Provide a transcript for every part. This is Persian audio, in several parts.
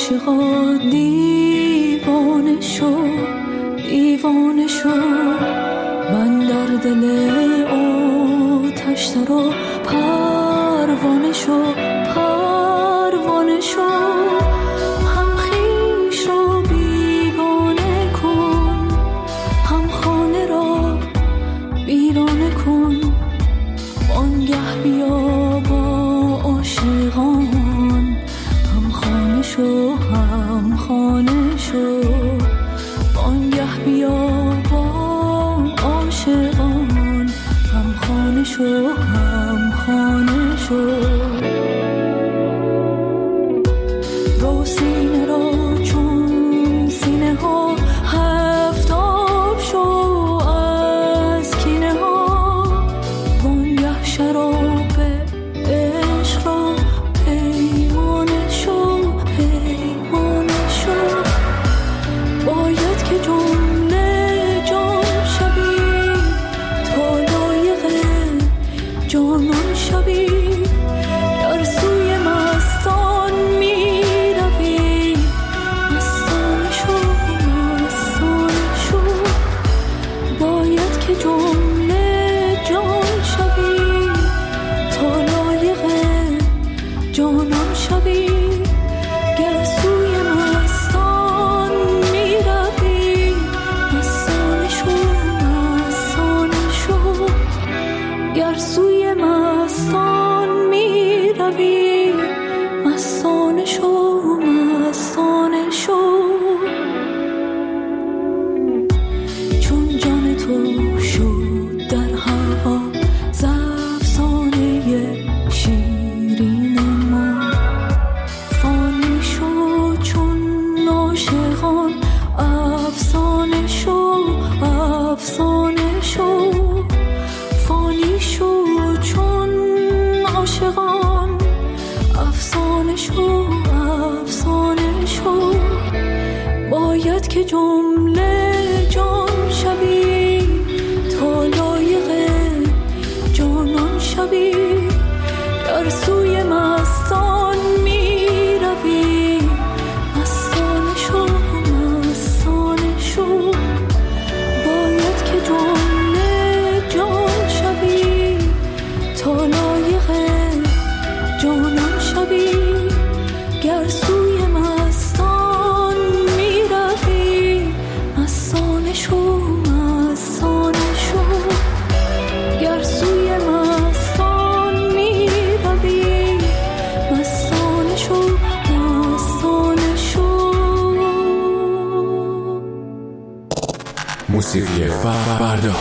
عاشقا دیوانه شو دیوانه شو من در دل آتش درا پروانه شو پروانه شو هم خویش را بیگانه کن هم خانه را ویرانه کن وانگه بیا با عاشقان هم خانه شو هم خانه شو وانگه بیا با عاشقان هم خانه شو هم خانه شو رو سینه را چون سینه ها هفتاب شو از کینه ها وانگه شراب عشق را پیمانه شو پیمانه شو باید که جمله جان شوی تا لایق جانان شوی در سوی مستان می روی مستانه شو مستانه شو باید که جمله جان شوی تا لایق جانان شوی گر سوی مستان می روی مستانه شو مستانه شو گر سوی مستان می روی مستانه شو مستانه شو چون جان تو شد در هوا ز افسانه شیرین ما فانی شو چون عاشقان افسانه شو افسانه شو فانی شو چون عاشقان افسانه شو افسانه شو باید که جمله جان شوی تا لایق جانان شوی در سوی مستان می روی مستانه شو مستانه شو باید که جمله جان شوی تا لایق جانان شوی گر سوی مستان می روی مستانه شو مستانه شو گر سوی مستان می روی مستانه شو مستانه شو موسیقی فردا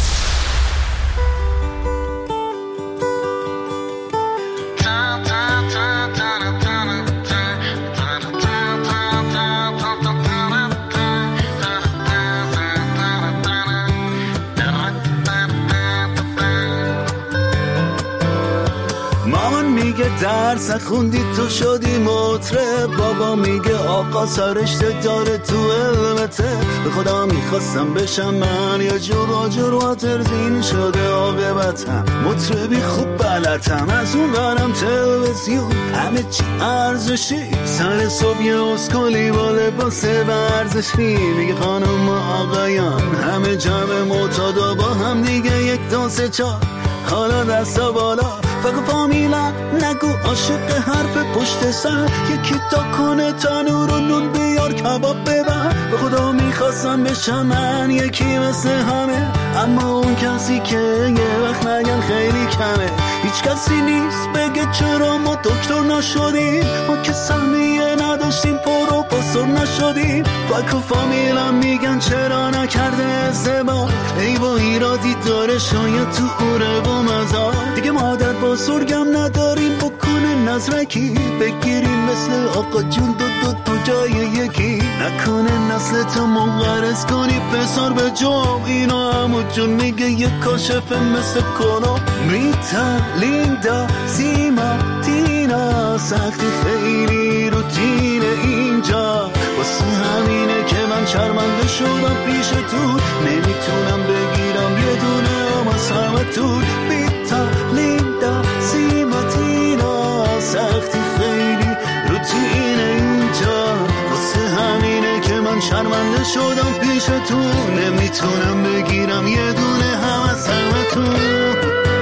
مامان میگه درس خوندی تو شدی مطرب بابا میگه آقا سرشته داره تو علمته به خدا میخواستم بشم من یه جور واترزین شده عاقبتم مطربی خوب بلدم از اون برم تلویزیون همه چی ارزشی سر صبح یه اسکولی با لباس ورزشی میگه خانم و آقایان همه جمع معتادا با هم دیگه 1 2 3 4 حالا دستا بالا فقط فامیلا نگو عاشق حرف پشت سر یکی تا کنه تنور و نون بیار کباب ببر به خدا میخواستم بشم من یکی مثل همه اما اون کسی که یه وقت نگن خیلی کمه هیچ کسی نیست بگه چرا ما دکتر نشدیم ما که سهمیه نداشتیم پروفسور نشدیم فکر فامیلا میگن چرا نکرده ازدواج ای با ایرادی داره شاید تو اوره و مزار دیگه مادر بزرگم نداریم بکنه نظرکی بگیریم مثل آقا جون دو جای یکی نکنه نسل تو منقرض کنی پسر به جام اینا همو جون میگه یه کاشفه مثل کنو میتا لیندا سیما تینا سختی خیلی روتین اینجا واسه همینه که من شرمنده شدم پیش تو نمیتونم بگیرم یه دونه هم از همه تو میتا لیندا سیما تینا سختی خیلی روتین اینجا شرمنده شدم پیش تو، نمیتونم بگیرم یه دونه هم از همتون.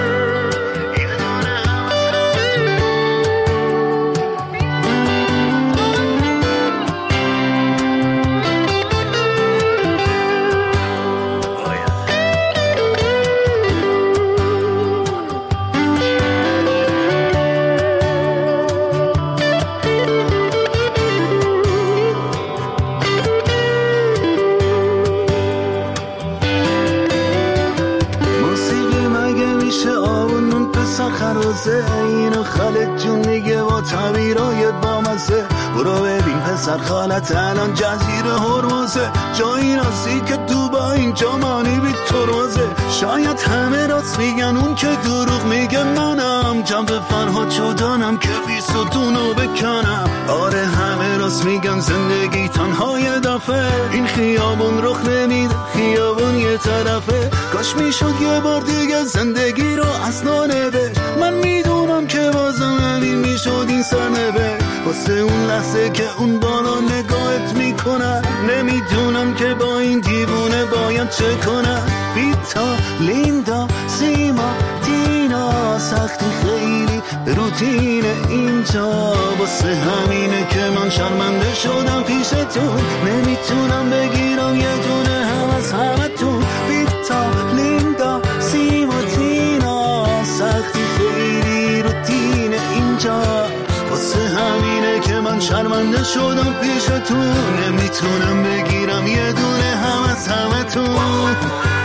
اینو خالد جون میگه با تعبیرای بامزه، برو ببین پسر خالت الان جزیره هرمزه، جایی راستی که تو با این جامانی بی ترمزه. شاید همه راست میگن اون که دروغ میگه منم، جنب فرهاد شدنم که بی ستونو بکنم. آره همه راست میگن زندگی تنها یه دفعه، این خیابون رخ نمیده خیابون یه طرفه. کاش میشد یه بار دیگه زندگی رو از نانوشت، من میدونم که بازم همین میشد این سرنوشت. واسه اون لحظه که اون بالا نگاهت میکنه، نمیدونم که با این دیوونه باید چه کنم. بیتا، لیندا، سیما، تینا، سختی خیلی روتین اینجا، واسه همینه که من شرمنده شدم پیشتون، نمیتونم بگیرم یه دونه هم از همتون. بیتا، لیندا، سیما، تینا، سختی خیلی روتین اینجا، واسه همینه که من شرمنده شدم پیشتون، نمیتونم بگیرم یه دونه هم از همتون.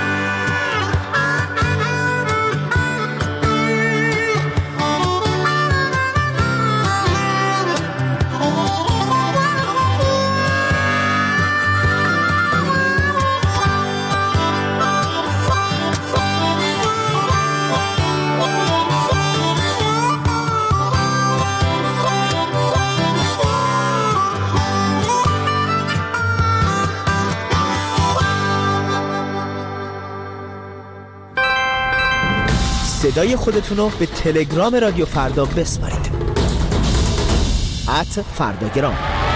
صدای خودتون رو به تلگرام رادیو فردا بسپارید. @فرداگرام.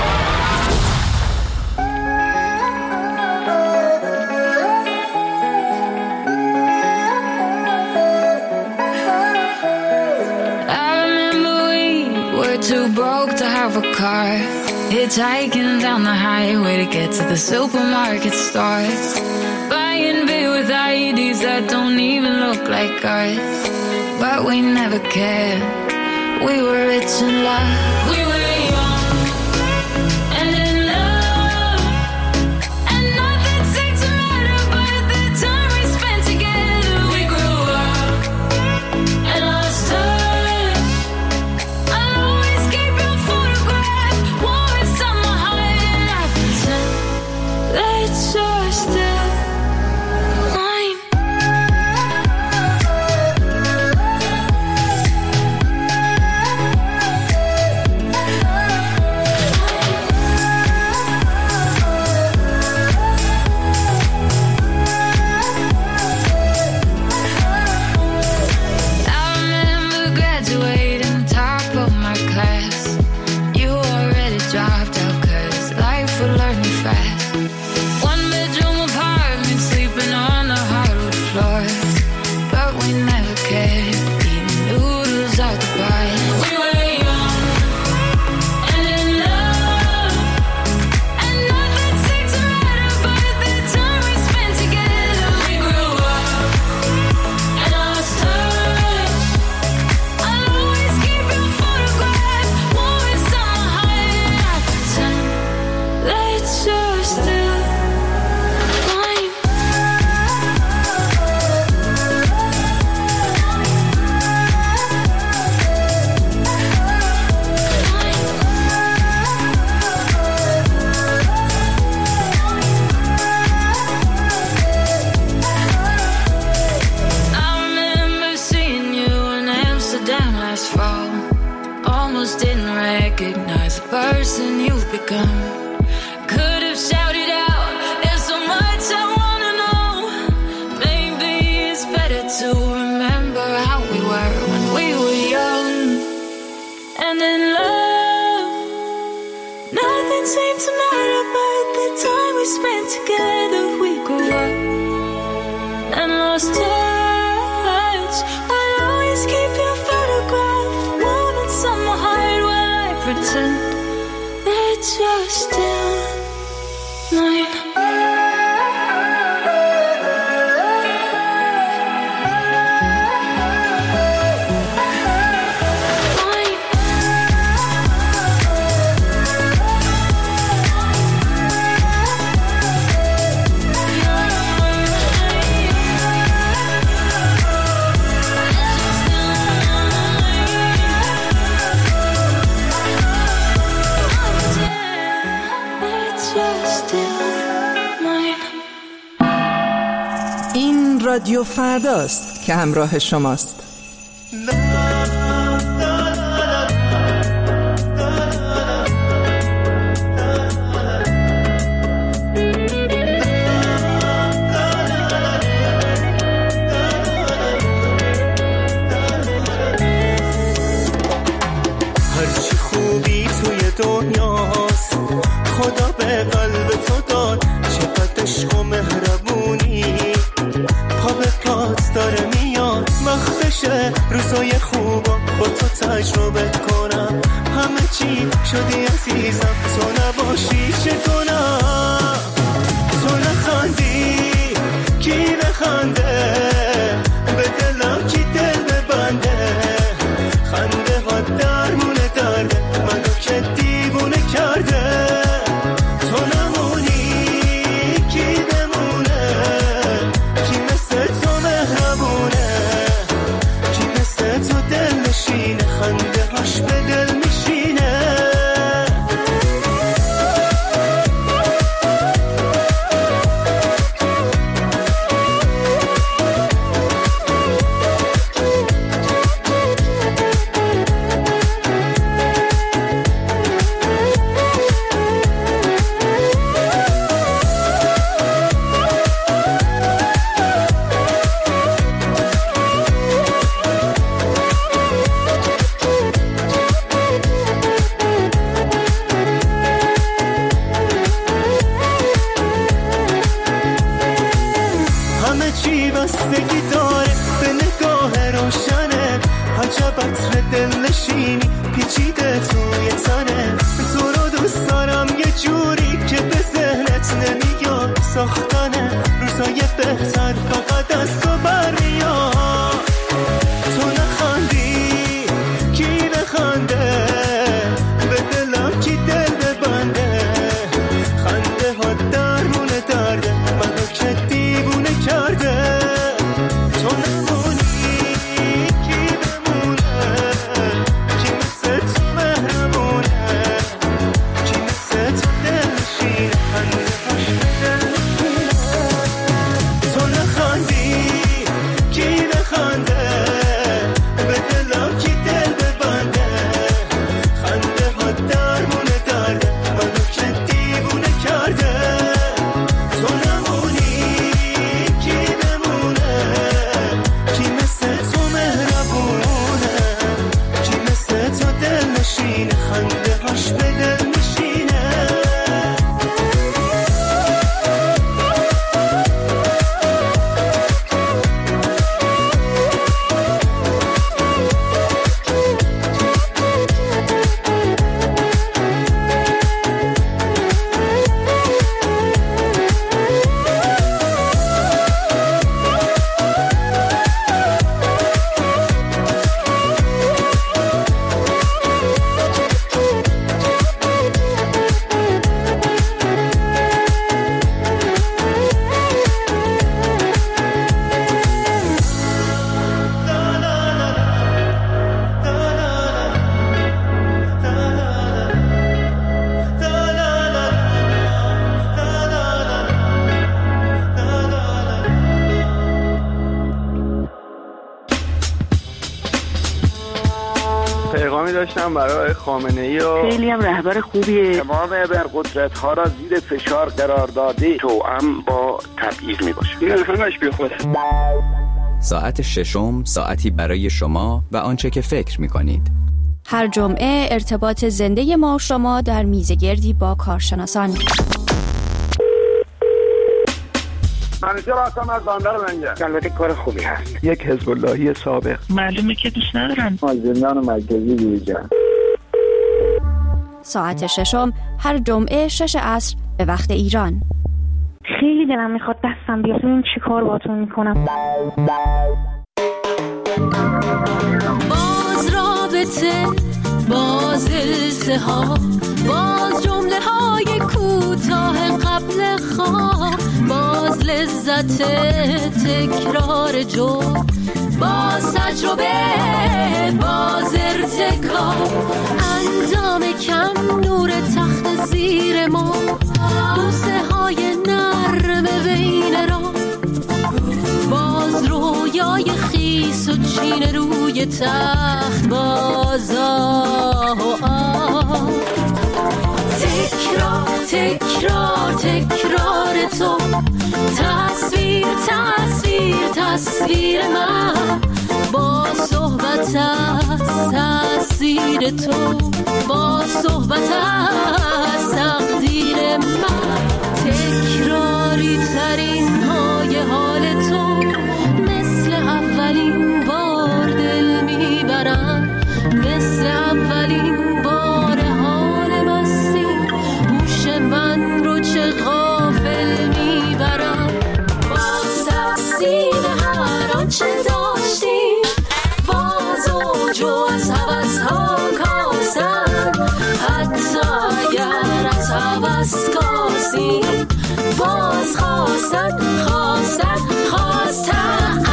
Too broke to have a car, hitchhiking down the highway to get to the supermarket stores, buying beer with IDs that don't even look like ours, but we never cared. We were rich in love, we were young and in love, and nothing seemed to matter but the time we spent together. We grew up and lost touch. I'll always keep your photograph warm on my heart, and I pretend that you're still mine. I remember graduating top of my class. You already dropped out 'cause life would learn you fast. One bedroom apartment, sleeping on the hardwood floors, but we never cared. Eating noodles out the bar. We were young and in love, and nothing seemed to matter but the time we spent together. We grew up and lost touch. I'll always keep your photograph warm on my heart, and I pretend that you're still mine. I remember seeing you in Amsterdam last fall. Almost didn't recognize the person you've become. Could have shouted out, there's so much I wanna know. Maybe it's better to remember how we were when we were young and in love. Nothing seemed to matter but the time we spent together we grew up and lost touch. I'll always keep your photograph warm inside my heart while I pretend that you're still mine. این رادیو فرداست که همراه شماست. هرچی خوبی توی دنیاست خدا به قلب تو داد، چقدر عشق و مهربونی پا به پات داره میاد. وقتشه روزای خوبا با تو تجربه کنم، همه چی شدی عزیزم تو نباشی چه کنم. تو نخندی کی بخنده، به دلم کی دل ببنده، خنده ها درمونه درده منو که دیوونه کرده. تو نمونی کی بمونه، کی مثل تو مهربونه، کی مثل تو دل نشینه، خنده هاش به دل میشینه. چی بستگی داره به نگاه روشنه، عجب عطر دل نشینی پیچیده توی تنه. تو رو دوست دارم یه جوری که به ذهنت نمیاد، ساختن روزای بهتر فقط از تو برمیاد. تو نخندی کی بخنده، به دلم کی دل ببنده، خنده ها درمونه درده منو که دیوونه کرده. تو نمونی کی بمونه، کی مثل تو مهربونه، کی مثل تو دل نشینه، خنده هاش به دل نشینه. تو نخندی کی بخنده، به دلم کی دل ببنده، خنده ها درمونه درده منو که دیوونه کرده. تو نمونی کی بمونه، کی مثل تو مهربونه، کی مثل تو دل نشینه، خنده هاش به دل میشینه. پیغامی داشتم برای خامنه‌ای و خیلی هم رهبر خوبیه. تمام ابرقدرت‌ها را زیر فشار قرار داده، توأم با تبعیض میباشه. این همش بیخوده. ساعت ششم، ساعتی برای شما و آنچه که فکر میکنید. هر جمعه ارتباط زنده ما و شما در میزگردی با کارشناسان. همیشه راستم از بندر لنگه. البته کار خوبی هست. یک حزب اللهی سابق. معلومه که دوست ندارم. زندان مرکزی دیجا. ساعت ششم هر جمعه 6 عصر به وقت ایران. خیلی دلم میخواد دستم بیاد ببینم چی کار باهاتون میکنم. باز رابطه، باز التهاب، باز جمله های کوتاه قبل خواب، باز لذت تکرار جرم، باز تجربه، باز ارتکاب، انجام کم، نور تخت زیر ما، بوسه های نرم بین را، باز رویای خیس و چین روی تخت، باز تکرار تکرار تکرار تو، تصویر تصویر تصویر من، با صحبت از تأثیر تو، با صحبت از تقدیر من، تکراری ترین های حال تو، مثل اولین بار دل میبرم، مثل اولین بار حال مستی، هوش من رو چه غافل میبرم، باز تقسیم هر آنچه داشتیم، باز اوج از هوس ها کاسن، حتی اگر از هوس کاسیم، باز خواستن خواستن خواستن،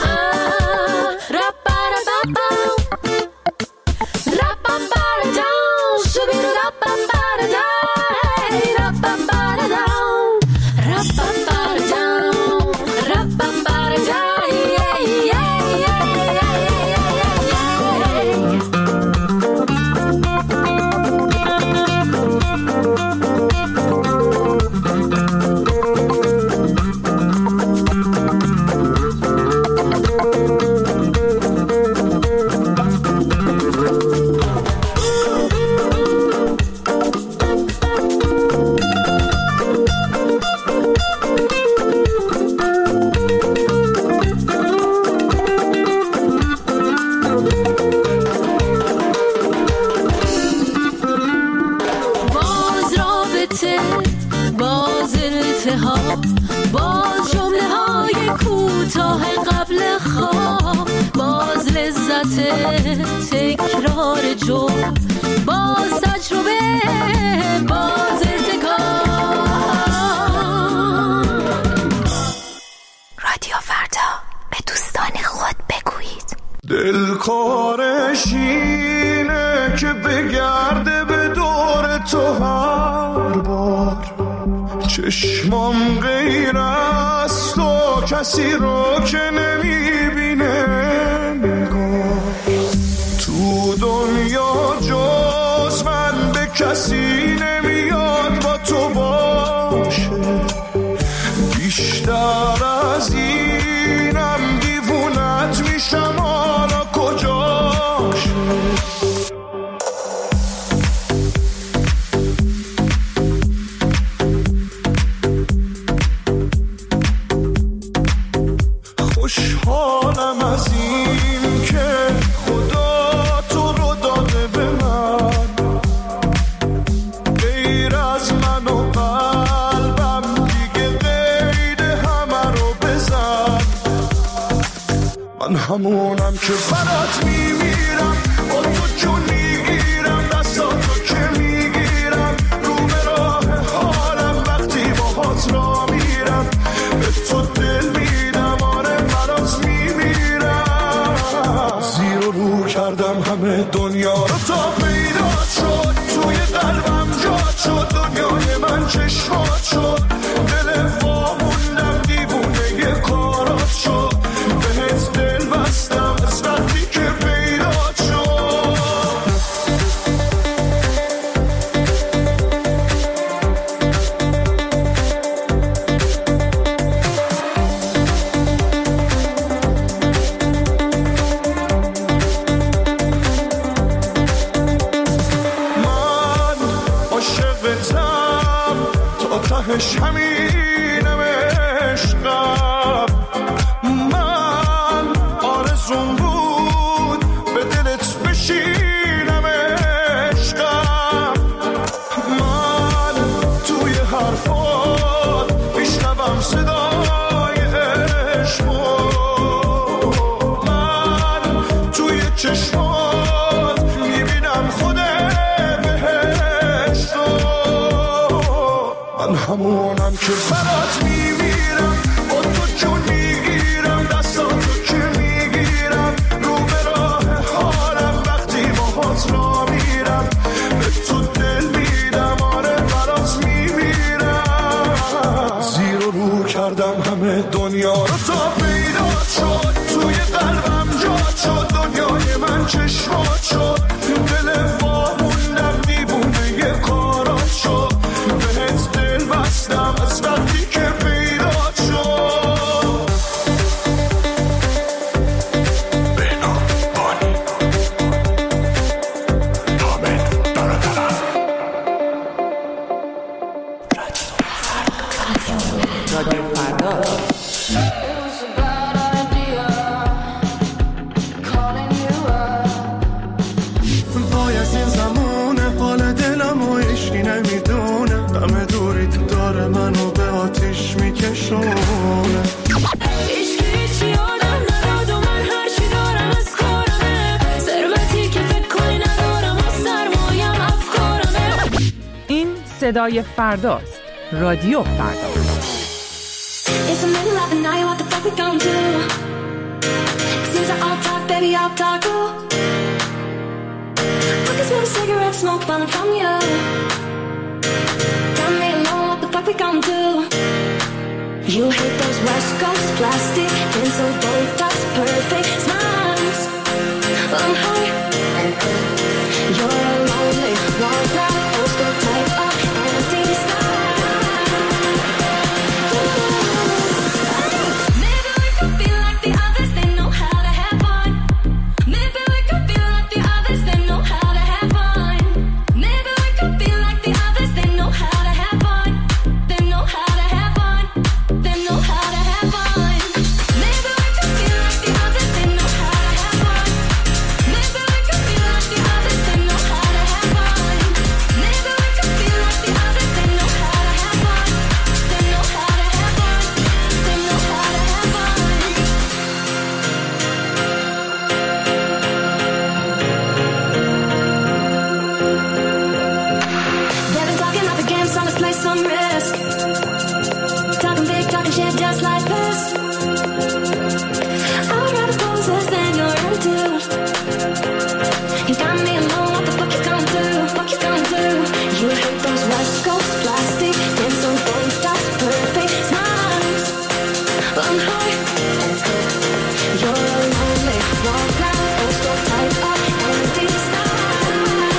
باز جمله های کوتاه قبل خواب، باز لذت تکرار جرم، باز تجربه، باز ارتکاب. رادیو فردا، به دوستان خود بگویید دلکارش اینه که بگرده به دور تو هر بار، چشمام غیر از تو کسی رو که نمیبینه نگاه، تو دنیا جز من به کسی نمیاد با تو باشه، بیشتر از اینم دیوونت میشم، حالا کجاشه. خوشحالم از این که خدا تو رو داده به من، غیر از من و قلبم دیگه قید همه رو بزن، من همونم که برات میمیرم، با تو جون میگیرم، دستاتو که میگیرم، رو به راه حالم وقتی باهات را میرم، به تو دل میدم، آره برات میمیرم، زیر و رو کردم همه دنیا رو تا پیدا شد، توی قلبم جا شد، دنیای من چشمات شد، دل واموندم دیوونه یه کارات شد، بهت دل بستم از وقتی که پیدا شد. من عاشقتم تا تهش همینم عشقم، همونم که برات میمیرم، با تو جون میگیرم، دستاتو که میگیرم، رو به راه حالم وقتی باهات را میرم، به تو دل میدم، آره برات میمیرم. زیر و رو کردم همه دنیا رو تا پیدا شد، توی قلبم جا شد، دنیای من چشمات شد، دل واموندم دیوونه یه کارات شد، بهت دل بستم از وقتی که پیدا شد. بهنام بانی حامد برادرم رادیو فردا. وای از این زمونه حال دلم و عشقی نمیدونه، همه دوری تو داره منو به آتیش میکشونه. عشقی هیچی آدم نداد و من هرچی دارم از کارمه، ثروتی که فکر کنی ندارم و سرمایم افکارمه. این صدای فرداست. رادیو فردا. It's the middle of the night, what the fuck we gon' do? Seems like I'll talk, baby, I'll talk, ooh. I can smell the cigarette smoke falling from you. Tell me alone, what the fuck we gon' do? You hate those West Coast plastic, pencil, Botox, perfect smiles. I'm high. You're a lonely, wall cloud, old school type of empty style. Maybe we could be like the others, they know how to have fun. Maybe we could be like the others, they know how to have fun. Maybe we could be like the others, they know how to have fun. They know how to have fun. They know how to have fun. Maybe we could be like the others, they know how to have fun. Maybe we could be like the others, they know how to have fun. Maybe we could be like the others, they know how to have fun. They know how to have fun. They know how to have fun. They've been talking up the game, so let's play some risk. Talking big, talking shit just like this. I would rather poses than your attitude. You got me alone, what the fuck you gonna do? Fuck you gonna do? You hate those West Coast plastic, pencil, Botox, perfect smiles. I'm high. You're a lonely, wall cloud, old school type of empty style.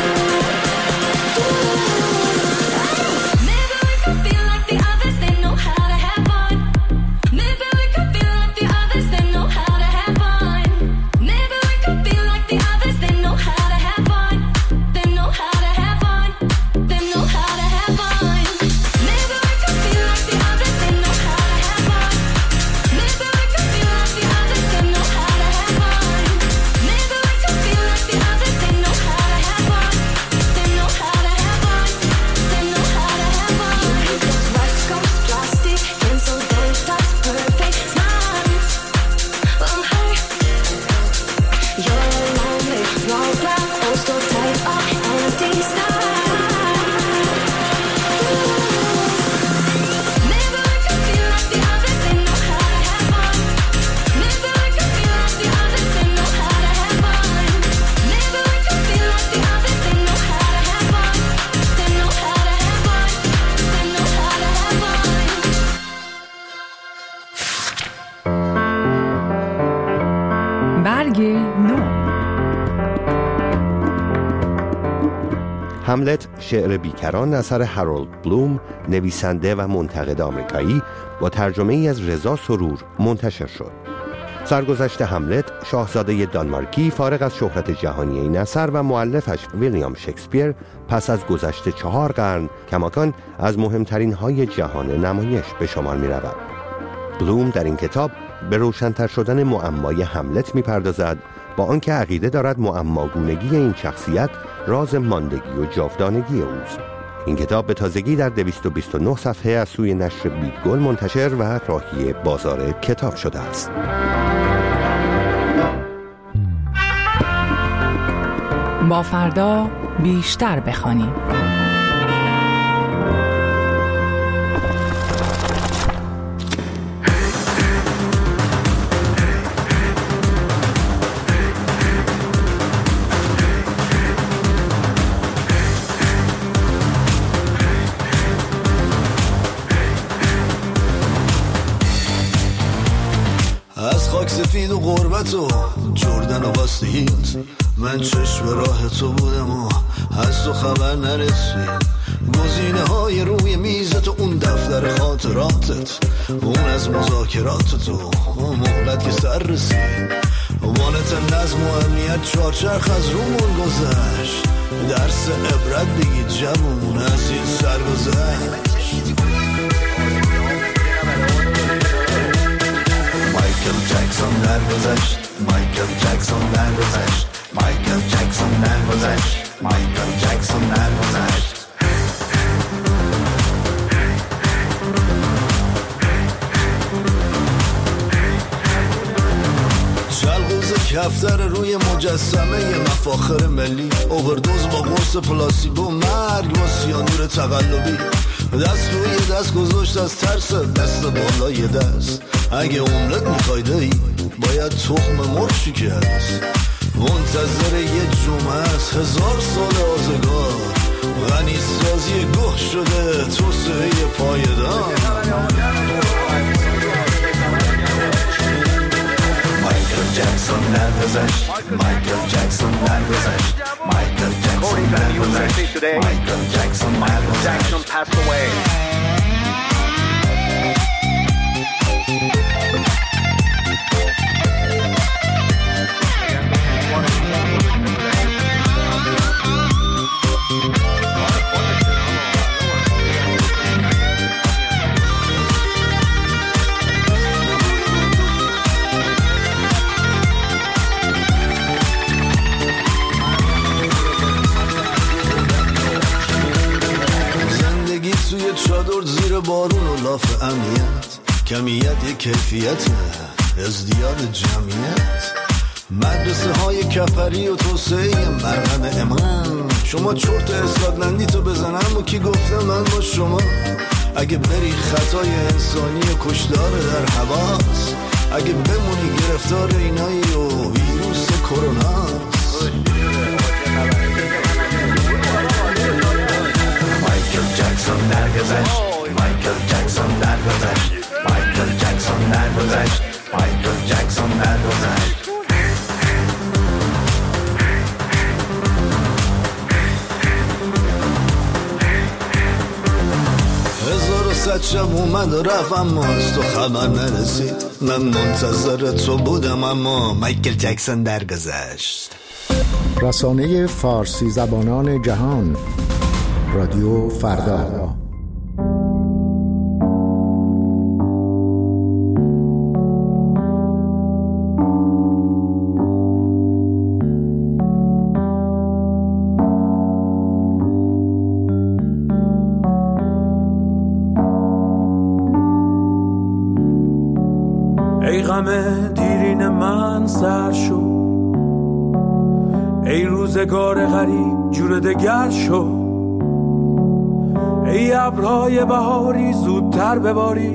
Maybe we could be like the others, they know how to have fun. Maybe we could be like the others, they know how to have fun. Maybe we could be like the others, they know how to have fun. They know how to have fun. They know how to have fun. Maybe we could be like the others, they know how to have fun. Maybe we could be like the others, they know how to have fun. Maybe we could be like the others, they know how to have fun. They know how to have fun. They know how to have fun. You hate those West Coast plastic, pencil, Botox, perfect smiles. I'm high. You're a lonely, wall cloud, old school type of empty style. Maybe we could be like the others, they know how to have fun. Maybe we could be like the others, they know how to have fun. Maybe we could be like the others, they know how to have fun. They know how to have fun. They know how to have fun. برگ نو. هملت شعر بیکران اثر هارولد بلوم، نویسنده و منتقد آمریکایی، با ترجمه ای از رضا سرور منتشر شد. سرگذشت هملت، شاهزاده دانمارکی فارغ از شهرت جهانی این اثر و مؤلفش ویلیام شکسپیر پس از گذشت 4 قرن کماکان از مهمترین های جهان نمایش به شمار می رود. بلوم در این کتاب به روشن‌تر شدن معمای هملت می‌پردازد، با آنکه عقیده دارد معماگونگی این شخصیت راز ماندگی و جاودانگی اوست. این کتاب به تازگی در 229 صفحه از سوی نشر بیدگل منتشر و راهی بازار کتاب شده است. با فردا بیشتر بخوانیم. غربت و جردن و باستیت، من چشم راه تو بودم و از تو خبر نرسید. گزینه های روی میزت و اون دفتر خاطراتت، اون از مذاکرات تو مهلت که سر رسید. وانت نظم و امنیت چارچرخ از رومون گذشت، درس عبرت بگید جوون از این سرگذشت. مایکل جکسون درگذشت، مایکل جکسون درگذشت، مایکل جکسون درگذشت، مایکل جکسون درگذشت. کفتر روی مجسمه مفاخر ملی، اووردوز با قرص پلاسیبو، مرگ با سیانور تقلبی. دست روی دست گذاشت از ترس، دست بالای دست. اگه املت میخوای دایی باید تخم مرغ شکست. منتظر یه جمعه از 1000 سال آزگار، غنی سازی گوه شده توسعه پایدار. مایکل جکسون درگذشت، مایکل جکسون درگذشت، مایکل جکسون درگذشت، مایکل جکسون درگذشت. چادر زیر بارون و لاف امنیت، کمیت یک کیفیت ازدیاد جمعیت. مدرسه های کفری و توسعه مرغم امام، شما چرت اسلادلندی تو بزنم و کی گفته من با شما. اگه بری خطای انسانی و کشدار در حواس، اگه بمونی گرفتار اینایی و ویروس کروناست. مایکل جکسون درگذشت، مایکل جکسون درگذشت، مایکل جکسون درگذشت، مایکل جکسون درگذشت. 1100 شب اومد و رفت اما از تو خبر نرسید. من منتظر تو بودم اما مایکل جکسون درگذشت. رسانه فارسی زبانان جهان، رادیو فردا. ای غم دیرین من سر شو، ای روزگار غریب جور دگر شو، ای ابرهای بهاری زودتر بباری،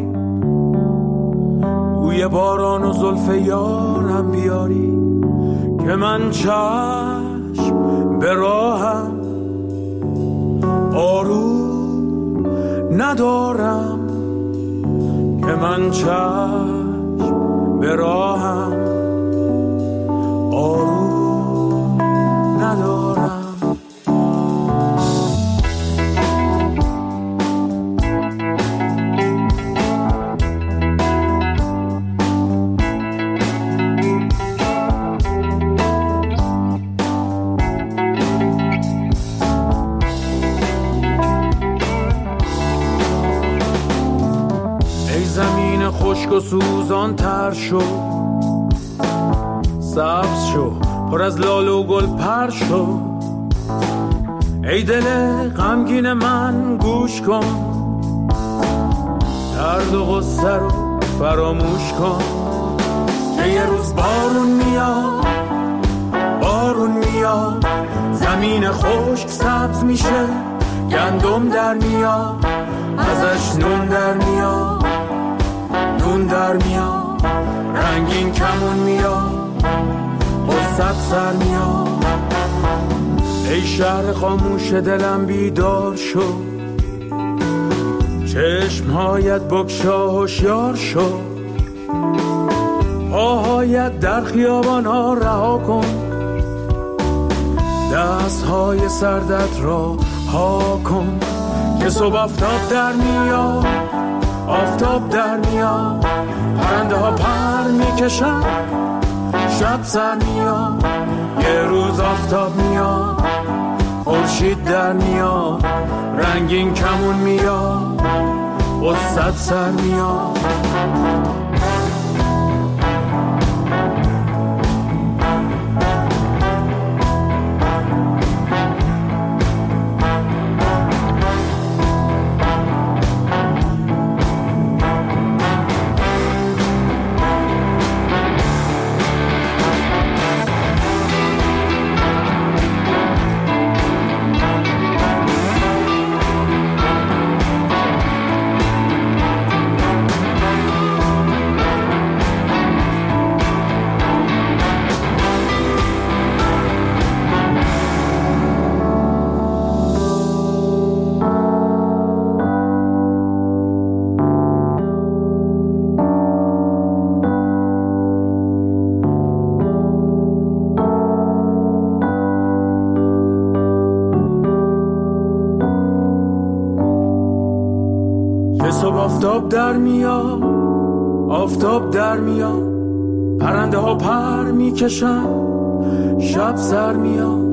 بوی باران و زلف یارم بیاری، که من چشم به راهم آروم ندارم، که من چشم به راهم آروم ندارم. خشک و سوزان تر شو، سبز شو، پر از لاله و گل پر شو، ای دل غمگین من گوش کن، درد و غصه رو فراموش کن، که یه روز بارون میاد، بارون میاد، زمین خشک سبز میشه، گندم در میاد، ازش نون در میاد، نون در میاد، رنگین کمون میاد، غصت سر میاد. ای شهر خاموش دلم بیدار شو، چشمهایت بگشا هوشیار شو، پاهایت در خیابان ها رها کن، دست های سردت را ها کن که صبح آفتاب در میاد، آفتاب در میاد، پرنده ها پر میکشن، شب سر میاد، یه روز آفتاب میاد، خورشید در میاد، رنگین کمون میاد، قصت سر میاد. آفتاب در میاد، آفتاب در میاد، پرنده ها پر میکشن، شب سر میاد.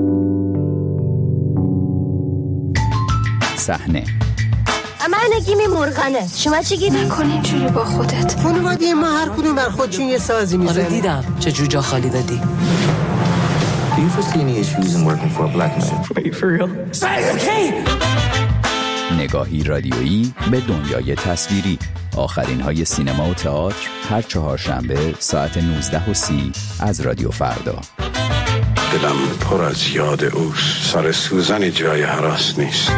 صحنه من نگیمی مرغنه، شما چی گیری؟ نکنی اینجوری با خودت. خانواده ما هر کدوم بر خودشون یه سازی میزنه. آره دیدم چه جوجا خالی دادی. Do you foresee any issues in working for a black man? Wait, for real? Say okay. نگاهی رادیویی به دنیای تصویری. آخرین های سینما و تئاتر هر چهارشنبه ساعت 19:30 از رادیو فردا. دلم پر از یاد اوست، سر سوزن جای هراس نیست.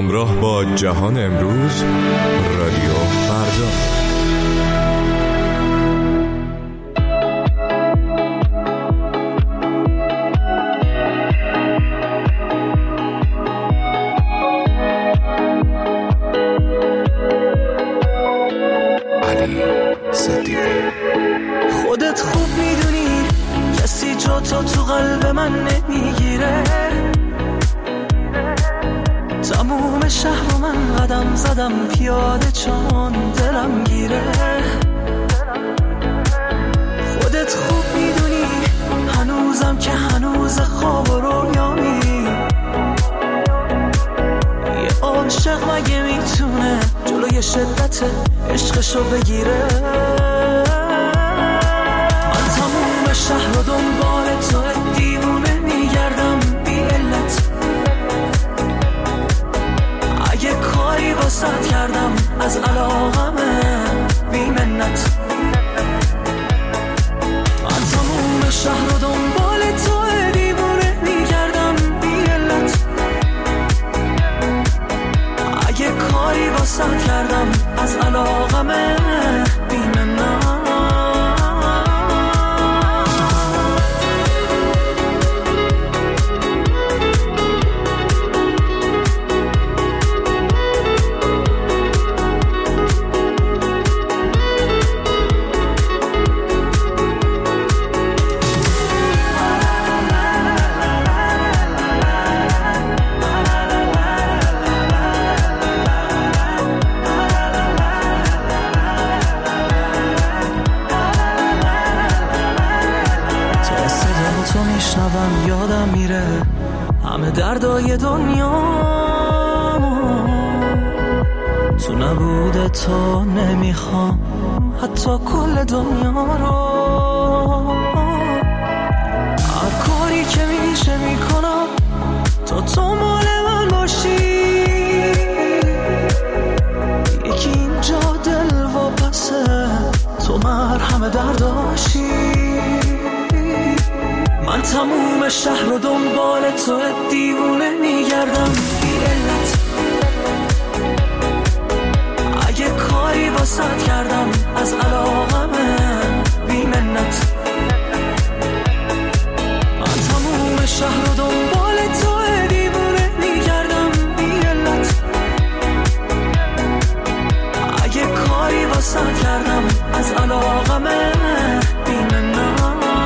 همراه با جهان امروز، رادیو فردا. خودت خوب میدونی کسی جا تو قلب من نمیگیره. تموم شهر رو من قدم زدم پیاده چون دلم گیره. خودت خوب میدونی هنوزم که هنوز خواب و رویامی. یه عاشق مگه میتونه جلوی شدت عشقشو بگیره؟ من تموم شهر رو دنبال تو دیوونه میگردم بی علت. اگه کاری واسط کردم از علاقمه بی منت. من تموم شهر رو دنبال تو دیوونه میگردم بی علت. اگه کاری واسط کردم از علاقمه بی منت. یادم میره همه دردای دنیا تو نبوده تو نمیخوام حتی کل دنیا رو. هر کاری که میشه میکنم تا تو مال من باشی. یکی اینجا دل و پسه تو مرهم درداشی. من تموم شهر رو دنبال تو دیوونه میگردم بی علت. اگه کاری واسط کردم از علاقمه بی منت. من تموم شهر رو دنبال تو دیوونه میگردم بی علت. اگه کاری واسط کردم از علاقمه بی منت.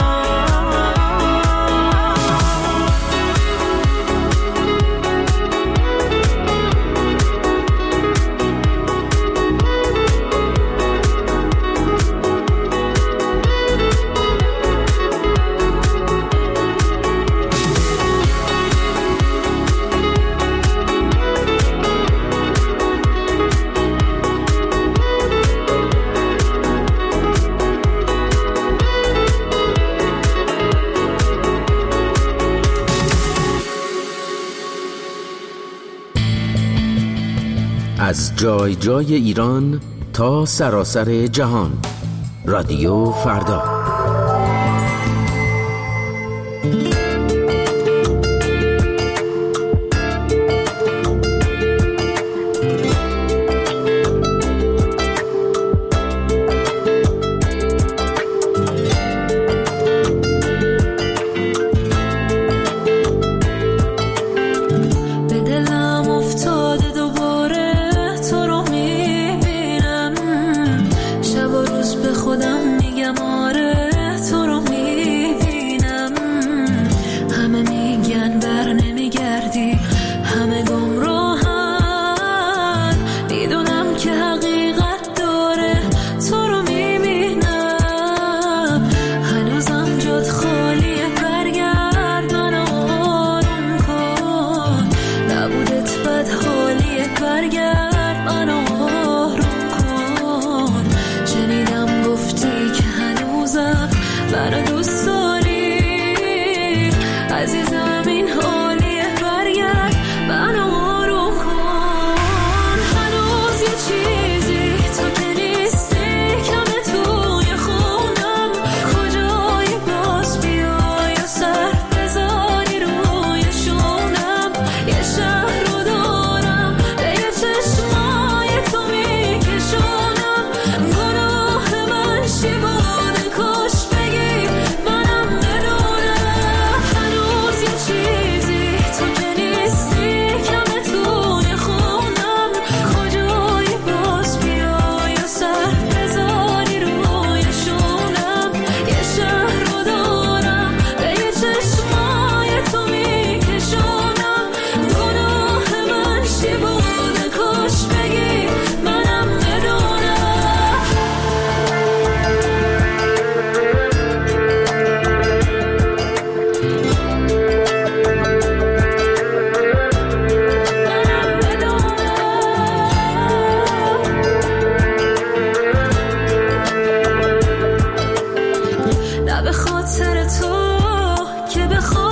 از جای جای ایران تا سراسر جهان، رادیو فردا. خودم میگم آره خاطر تو که بخوام